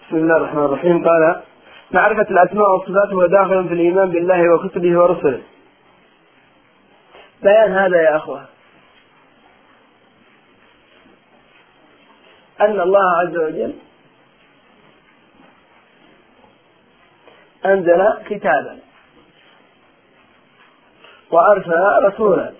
بسم الله الرحمن الرحيم. قال: معرفة الأسماء والصفات هو داخل في الإيمان بالله وكتبه ورسله. بيان هذا يا أخوة أن الله عز وجل أنزل كتابا وأرسل رسولا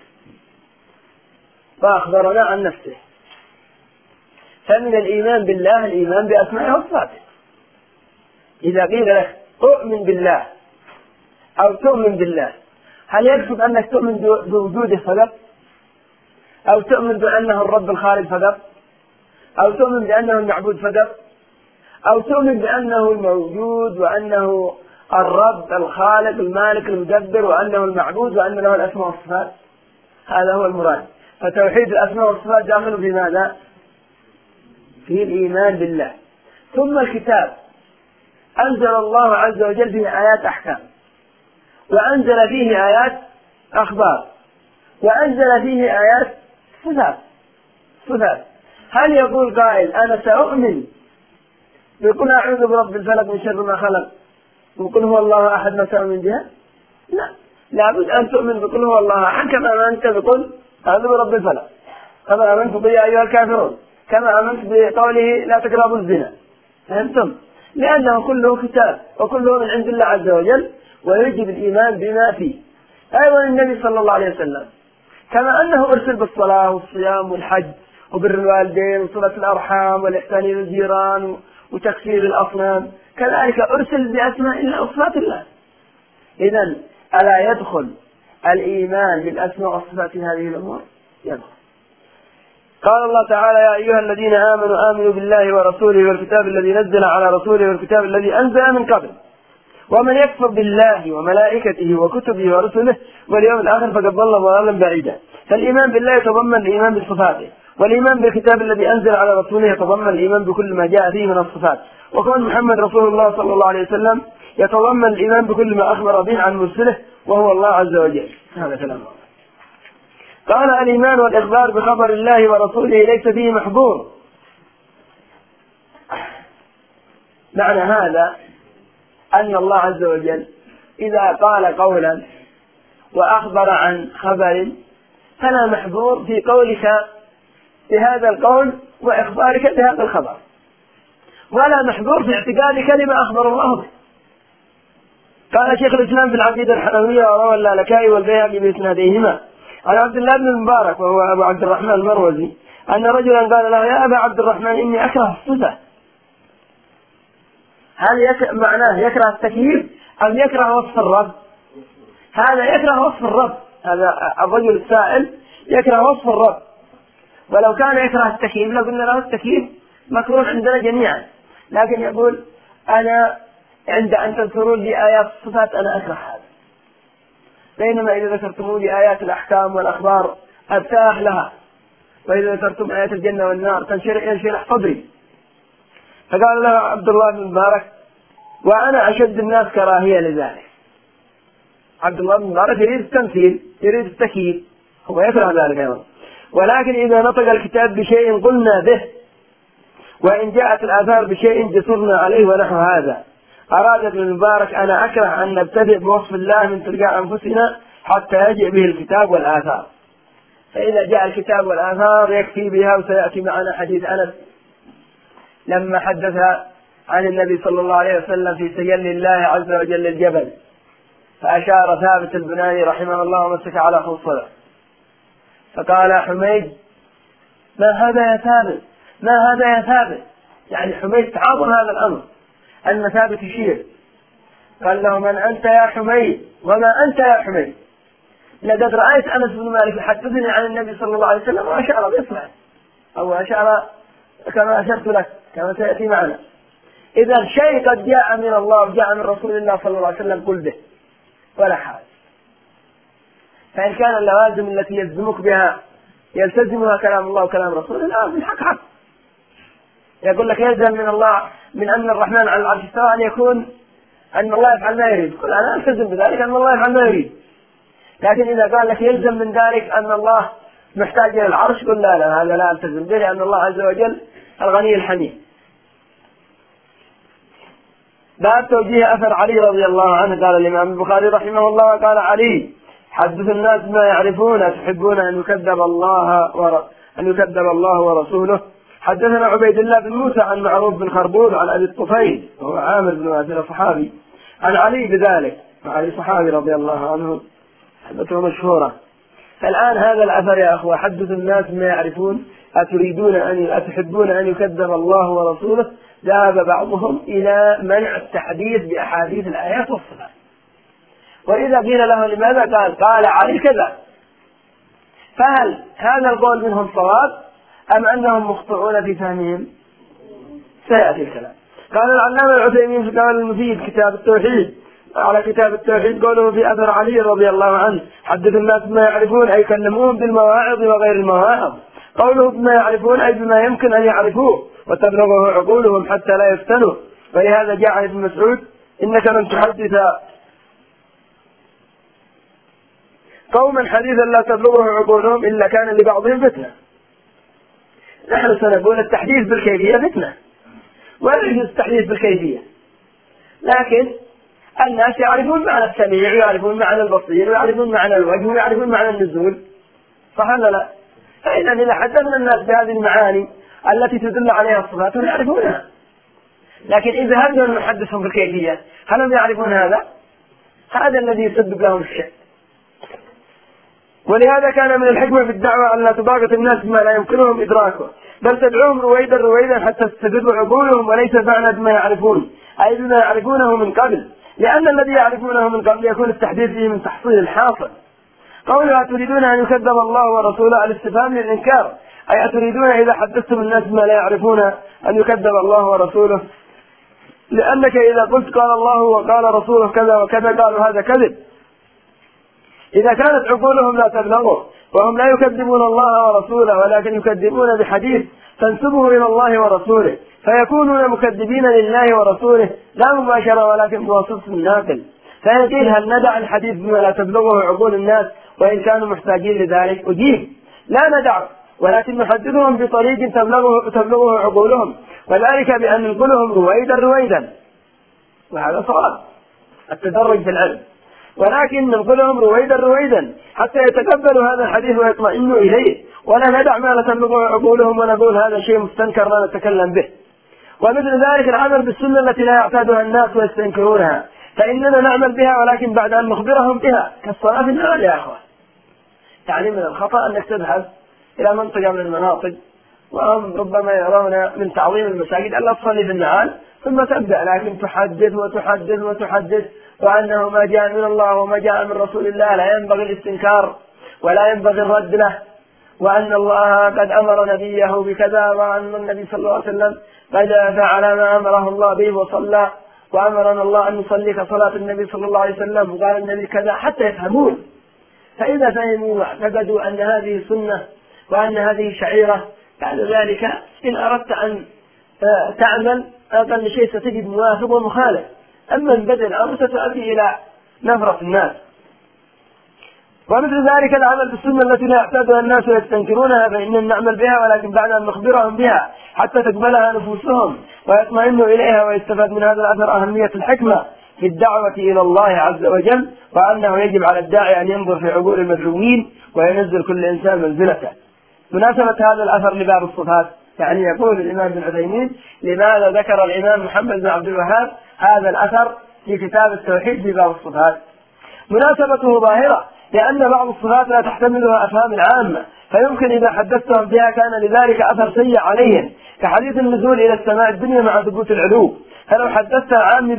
فأخبرنا عن نفسه. فمن الإيمان بالله الإيمان بأسمائه وصفاته. إذا قيل لك أؤمن بالله أو تؤمن بالله، هل يقصد أنك تؤمن بوجوده فقط، أو تؤمن بأنه الرب الخالق فقط، أو تؤمن بأنه المعبود فقط، أو تؤمن بأنه الموجود وأنه الرب الخالق المالك المدبر وأنه المعبود وأن له الأسماء والصفات؟ هذا هو المراد. فتوحيد الأسماء والصفات داخل في ماذا؟ في الإيمان بالله. ثم الكتاب أنزل الله عز وجل فيه آيات أحكام، وأنزل فيه آيات أخبار، وأنزل فيه آيات صفات. هل يقول قائل أنا سأؤمن بقل أعوذ برب الفلق من شر ما خلق وقل هو الله أحد ما سأؤمن بها؟ لا، لابد أن تؤمن بقل هو الله أحد كما أنت بقل أعوذ برب الفلق، كما آمنت بي أيها الكافرون، كما آمنت بقوله لا تقربوا الزنا. فهمتم؟ لأنه كله كتاب وكله من عند الله عز وجل، ويجب الإيمان بما فيه. أيضا النبي صلى الله عليه وسلم كما أنه أرسل بالصلاة والصيام والحج وبر الوالدين وصلة الأرحام والإحسان إلى الجيران وتكفير الأصنام، كذلك أرسل بأسماء الله وصفات الله. إذن ألا يدخل الإيمان بالأسماء والصفات هذه الأمور؟ يدخل. قال الله تعالى: يا أيها الذين آمنوا بالله ورسوله والكتاب الذي نزل على رسوله والكتاب الذي أنزل من قبل ومن يكفر بالله وملائكته وكتبه ورسله واليوم الآخر فقد ضل ضلالا بعيدا. فالإيمان بالله يتضمن الإيمان بصفاته، والإيمان بالكتاب الذي أنزل على رسوله يتضمن الإيمان بكل ما جاء فيه من الصفات، وكون محمد رسول الله صلى الله عليه وسلم يتضمن الإيمان بكل ما أخبر به عن مرسله وهو الله عز وجل. هذا كلام الله. قال: الإيمان والإخبار بخبر الله ورسوله ليس فيه محظور. معنى هذا أن الله عز وجل إذا قال قولا وأخبر عن خبر فلا محظور في قولك بهذا القول وإخبارك بهذا الخبر، ولا محظور في اعتقادك لما أخبر الله به. قال شيخ الإسلام في العقيدة الحنوية وروى اللالكائي والبيهقي بإسناديهما عن عبد الله بن المبارك وهو أبو عبد الرحمن المروزي أن رجلا قال له: يا أبا عبد الرحمن إني أكره الصفة. هل معناه يكره التكييف أم يكره وصف الرب؟ هذا يكره وصف الرب، هذا الرجل السائل يكره وصف الرب. ولو كان يكره التكييف لقلنا له التكييف مكروه عندنا جميعا، لكن يقول أنا عند أن تذكرون لي آيات الصفات أنا أكره هذا، بينما إذا ذكرتموا لي آيات الأحكام والأخبار أرتاح لها، وإذا ذكرتم آيات الجنة والنار ينشرح صدري. فقال له عبد الله بن مبارك: وأنا أشد الناس كراهية لذلك. عبد الله بن مبارك يريد التمثيل، يريد التكييف، هو يكره ذلك أيضا. ولكن إذا نطق الكتاب بشيء قلنا به، وإن جاءت الآثار بشيء جسرنا عليه ونحو هذا. أراد ابن المبارك: أنا أكره أن نبتدئ بوصف الله من تلقاء أنفسنا حتى يجيء به الكتاب والآثار، فإذا جاء الكتاب والآثار يكفي بها. وسيأتي معنا حديث أنس لما حدث عن النبي صلى الله عليه وسلم في تجلي الله عز وجل الجبل، فأشار ثابت البناني رحمه الله ومسك على خصره فقال: حميد ما هذا يا ثابت، ما هذا يا ثابت؟ يعني حميد تعاظم هذا الأمر أن ثابت يشير. قال له: من أنت يا حميد وما أنت يا حميد؟ لقد رأيت أنس بن مالك يحدثني عن النبي صلى الله عليه وسلم وأشار بإصبعه أو أشار كما أشرت لك كما سيأتي معنا. إذا شيء قد جاء من الله وجاء من رسول الله صلى الله عليه وسلم قل به ولا حاجة. فإن كان اللوازم التي يلزمك بها يلتزمها كلام الله وكلام رسوله لا، في الحق حق. يقول لك يلزم من الله من أن الرحمن على العرش استوى أن يكون أن الله يفعل ما يريد، قل أنا ألتزم بذلك أن الله يفعل ما يريد. لكن إذا قال لك يلزم من ذلك أن الله محتاج إلى العرش، قل لا لا، هذا لا ألتزم به، لأن الله عز وجل الغني الحميد. باب توجيه أثر علي رضي الله عنه. قال الإمام البخاري رحمه الله قال علي: حدث الناس ما يعرفون تحبون أن يكذب الله ورسوله. حدثنا عبيد الله بن موسى عن معروف بن خربوط عن أبي الطفيل وهو عامر بن واسلة صحابي عن علي بذلك، علي صحابي رضي الله عنه، حدثه مشهورة. فالآن هذا الأثر يا أخوة: حدث الناس ما يعرفون أتحبون أن يكذب الله ورسوله، ذهب بعضهم إلى منع التحديث بأحاديث الآيات والصفات. وإذا قيل له لماذا قال علي كذا، فهل هذا القول منهم صواب أم أنهم مخطئون في فهمهم؟ سيأتي الكلام. قال العلامة العثيمين في قول المفيد كتاب التوحيد على كتاب التوحيد قوله في أثر علي رضي الله عنه: حدث الناس بما يعرفون أي كلموهم بالمواعظ وغير المواعظ. قوله بما يعرفون أي بما يمكن أن يعرفوه وتبلغه عقولهم حتى لا يفتنوا. ولهذا جاء عن ابن مسعود: إنك لن تحدث قوما حديثا لا تبلغه عقولهم إلا كان لبعضهم فتنة. نحن سنقول التحديث بالكيفية فتنة، ولا يجوز التحديث بالكيفية، لكن الناس يعرفون معنى السميع ويعرفون معنى البصير ويعرفون معنى الوجه ويعرفون معنى النزول، صح ولا لا؟ فإذا إذا حدثنا الناس بهذه المعاني التي تدل عليها الصفات هم يعرفونها، لكن إذا هذا نحدثهم بالكيفية هل هم يعرفون هذا؟ هذا الذي يسبب لهم الشك. ولهذا كان من الحكمة في الدعوة أن لا تباغت الناس بما لا يمكنهم إدراكه، بل تدعوهم رويدا حتى تستفيد عقولهم، وليس معنى بما يعرفون أي بما يعرفونه من قبل، لأن الذي يعرفونه من قبل يكون التحديث فيه من تحصيل الحاصل. قولها: تريدون أن يكذب الله ورسوله الاستفهام للإنكار، أي أتريدون إذا حدثتم الناس بما لا يعرفون أن يكذب الله ورسوله، لأنك إذا قلت قال الله وقال رسوله كذا وكذا قالوا هذا كذب. إذا كانت عقولهم لا تبلغه وهم لا يكذبون الله ورسوله ولكن يكذبون بحديث تنسبه إلى الله ورسوله، فيكونون مكذبين لله ورسوله لا مباشرة ولكن بواسطة الناقل. فيقول: هل ندع الحديث بما لا تبلغه عقول الناس وإن كانوا محتاجين لذلك؟ أجيب: لا ندع، ولكن نحدثهم بطريق تبلغه عقولهم، وذلك بأن ننقلهم رويدا، وهذا صواب التدرج في العلم، ولكن ننقلهم رويدا حتى يتقبلوا هذا الحديث ويطمئنوا إليه، ولا ندع ما لا تبلغه عقولهم ونقول هذا شيء مستنكر لا نتكلم به. ومثل ذلك العمل بالسنة التي لا يعتادها الناس ويستنكرونها، فإننا نعمل بها ولكن بعد أن نخبرهم بها، كالصلاة في النعال يا أخوة. يعني من الخطأ أنك تذهب إلى منطقة من المناطق وهم ربما يرون من تعظيم المساجد ألا تصلي في النعال، ثم تبدأ لكن تحدث وأنه ما جاء من الله وما جاء من رسول الله لا ينبغي الاستنكار ولا ينبغي الرد له، وأن الله قد أمر نبيه بكذا، وأن النبي صلى الله عليه وسلم قد فعل ما أمره الله به وصلى، وأمرنا الله أن نصلي كصلاة النبي صلى الله عليه وسلم، وقال النبي كذا، حتى يفهمون. فإذا فهموا واعتقدوا أن هذه سنة وأن هذه شعيرة، بعد ذلك إن أردت أن تعمل أقل شيء ستجد موافق ومخالف، أما من بدء الأمر ستؤدي إلى نفرة الناس. ومثل ذلك العمل بالسنة التي لا يعتادها الناس ويستنكرونها، فإننا نعمل بها ولكن بعد أن نخبرهم بها حتى تقبلها نفوسهم ويطمئنوا إليها. ويستفاد من هذا الأثر أهمية الحكمة في الدعوة إلى الله عز وجل، وأنه يجب على الداعي أن ينظر في عقول المدعوين وينزل كل إنسان منزلته. مناسبة هذا الأثر لباب الصفات، يعني يقول الإمام ابن عثيمين: لماذا ذكر الإمام محمد بن عبد الوهاب هذا الأثر في كتاب التوحيد في باب الصفات؟ مناسبته ظاهرة، لأن بعض الصفات لا تحتملها أفهام العامة، فيمكن إذا حدثتهم بها كان لذلك أثر سيء عليهم، كحديث النزول إلى السماء الدنيا مع ثبوت العلو. فلو حدثت عامي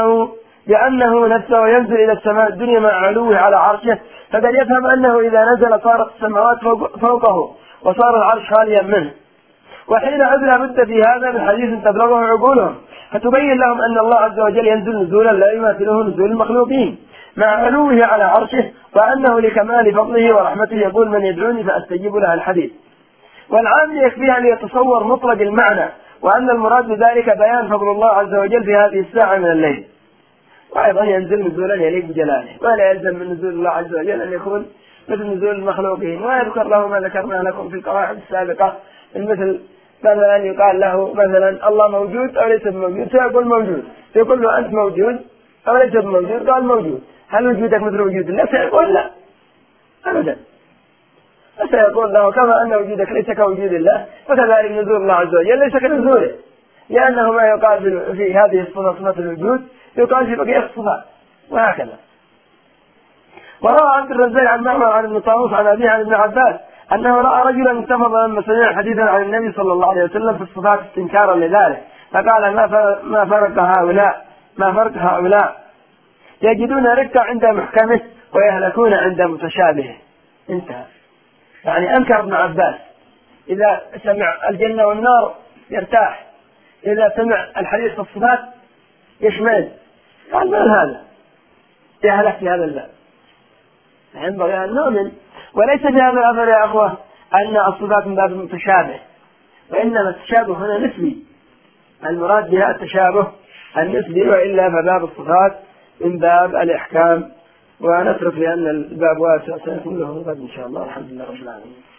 بأنه نفسه ينزل إلى السماء الدنيا مع علوه على عرشه، فقد يفهم أنه إذا نزل صارت السماوات فوقه وصار العرش خاليا منه. وحين لا بد في هذا من حديث تبلغه عقولهم، فتبين لهم أن الله عز وجل ينزل نزولا لا يماثله نزول المخلوقين مع علوه على عرشه، وأنه لكمال فضله ورحمته يقول: من يدعوني فأستجيب له الحديث. والعام يكفيه أن يتصور مطلق المعنى، وأن المراد بذلك بيان فضل الله عز وجل في هذه الساعة من الليل، وأيضا ينزل نزولا يليق بجلاله، ولا يلزم من نزول الله عز وجل أن يكون مثل نزول المخلوقين. ويذكر له ما ذكرنا لكم في القواعد السابقة، مثل مثلا يقال له مثلا الله موجود أو ليس موجود، سيقول موجود، يقول له أنت موجود أو ليس موجود؟ قال موجود. هل وجودك مثل وجود الله؟ سيقول لا أبدا. فسيقول له كما أن وجودك ليس كوجود الله فكذلك نزول الله عز وجل ليس كنزوله، لأنه ما يقال في هذه الصفة صفة الوجود يقال في بقية الصفات وهكذا. وروى عبد الرزاق عن معمر عن ابن طاووس عن أبيه عن ابن عباس أنه رأى رجلا انتفض لما سمع حديثا عن النبي صلى الله عليه وسلم في الصفات استنكارا لذلك، فقال ما فرق هؤلاء يجدون ركا عند محكمه ويهلكون عند متشابهه. انتهى. يعني أنكر ابن عباس إذا سمع الجنة والنار يرتاح، إذا سمع الحديث في الصفات يشمل، قال ما هذا يهلك في هذا الباب. ينبغي أن نؤمن، وليس في هذا الأمر يا أخوة أن الصفات من باب المتشابه، وإنما التشابه هنا نسبي، المراد بها التشابه النسبي، وإلا فباب الصفات من باب الإحكام. ونترك لأن الباب واسع سيكون له غد إن شاء الله. الحمد لله رب العالمين.